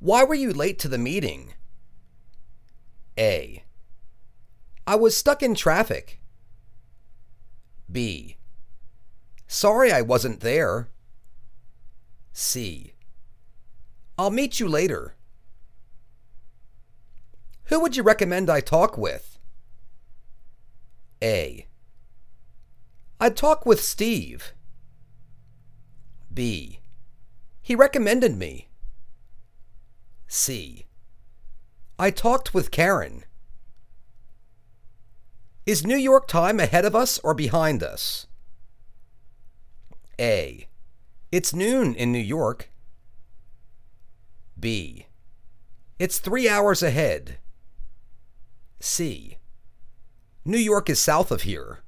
Why were you late to the meeting? A. I was stuck in traffic. B. Sorry I wasn't there. C. I'll meet you later. Who would you recommend I talk with? A. I'd talk with Steve. B. He recommended me. C. I talked with Karen. Is New York time ahead of us or behind us? A. It's noon in New York. B. It's 3 hours ahead. C. New York is south of here.